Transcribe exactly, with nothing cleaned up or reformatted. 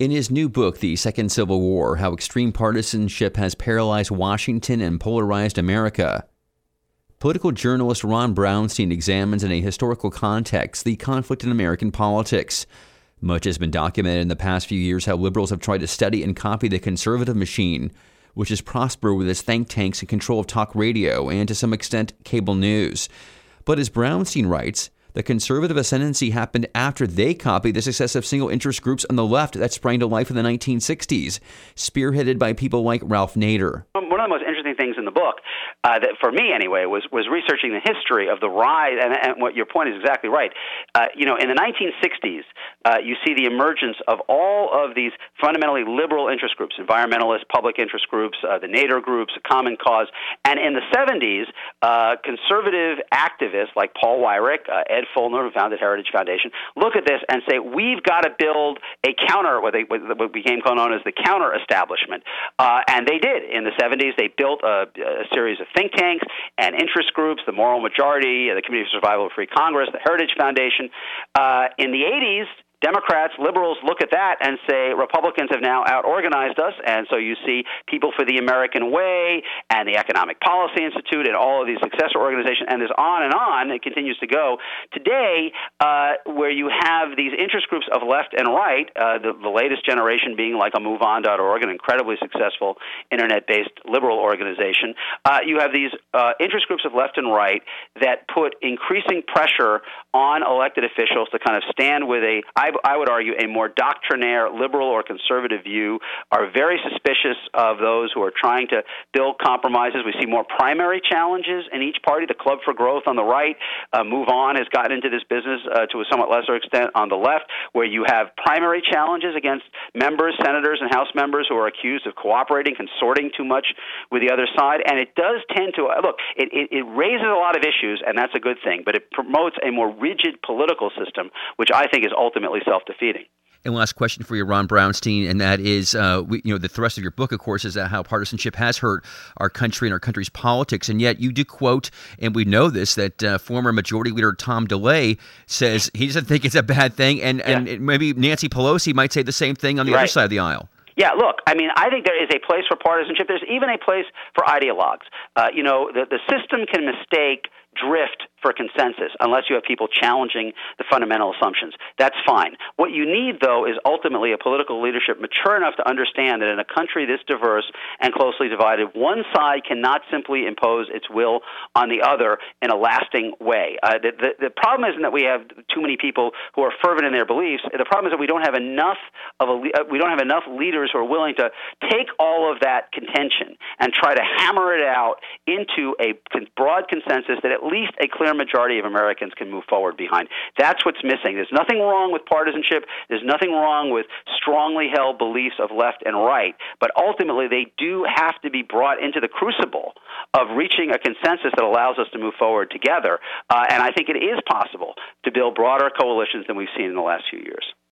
In his new book, The Second Civil War, How Extreme Partisanship Has Paralyzed Washington and Polarized America, political journalist Ron Brownstein examines in a historical context the conflict in American politics. Much has been documented in the past few years how liberals have tried to study and copy the conservative machine, which has prospered with its think tanks and control of talk radio and, to some extent, cable news. But as Brownstein writes, the conservative ascendancy happened after they copied the success of single interest groups on the left that sprang to life in the nineteen sixties, spearheaded by people like Ralph Nader. One of the most interesting things in the book, uh, that for me anyway, was was researching the history of the rise, and, and what your point is exactly right. Uh, you know, in the nineteen sixties, uh, you see the emergence of all of these fundamentally liberal interest groups, environmentalist, public interest groups, uh, the Nader groups, Common Cause, and in the seventies, uh, conservative activists like Paul Weyrich, uh, Ed Fulner, who founded Heritage Foundation, look at this and say, we've got to build a counter, what, they, what became known as the counter-establishment. Uh, and they did. In the seventies, they built a, a series of think tanks and interest groups, the Moral Majority, the Committee for Survival of Free Congress, the Heritage Foundation. Uh, in the eighties, Democrats, liberals look at that and say Republicans have now out-organized us, and so you see People for the American Way and the Economic Policy Institute and all of these successor organizations, and there's on and on. It continues to go. Today, uh, where you have these interest groups of left and right, uh, the, the latest generation being like a move on dot org, an incredibly successful internet-based liberal organization, uh, you have these uh, interest groups of left and right that put increasing pressure on elected officials to kind of stand with a, I I would argue, a more doctrinaire, liberal or conservative view, are very suspicious of those who are trying to build compromises. We see more primary challenges in each party. The Club for Growth on the right, uh, Move On, has gotten into this business uh, to a somewhat lesser extent on the left, where you have primary challenges against members, senators, and House members who are accused of cooperating, consorting too much with the other side. And it does tend to, look, it, it, it raises a lot of issues, and that's a good thing, but it promotes a more rigid political system, which I think is ultimately self-defeating. And last question for you, Ron Brownstein, and that is, uh, we, you know, the thrust of your book, of course, is that how partisanship has hurt our country and our country's politics. And yet you do quote, and we know this, that uh, former Majority Leader Tom DeLay says he doesn't think it's a bad thing, and, yeah. and maybe Nancy Pelosi might say the same thing on the right. other side of the aisle. Yeah, look, I mean, I think there is a place for partisanship. There's even a place for ideologues. Uh, you know, the, the system can mistake drift for consensus unless you have people challenging the fundamental assumptions. That's fine. What you need, though, is ultimately a political leadership mature enough to understand that in a country this diverse and closely divided, one side cannot simply impose its will on the other in a lasting way. Uh, the, the, the problem isn't that we have too many people who are fervent in their beliefs. The problem is that we don't have enough of a, we don't have enough leaders who are willing to take all of that contention and try to hammer it out into a broad consensus that at least a clear majority of Americans can move forward behind. That's what's missing. There's nothing wrong with partisanship. There's nothing wrong with strongly held beliefs of left and right. But ultimately, they do have to be brought into the crucible of reaching a consensus that allows us to move forward together. Uh, and I think it is possible to build broader coalitions than we've seen in the last few years.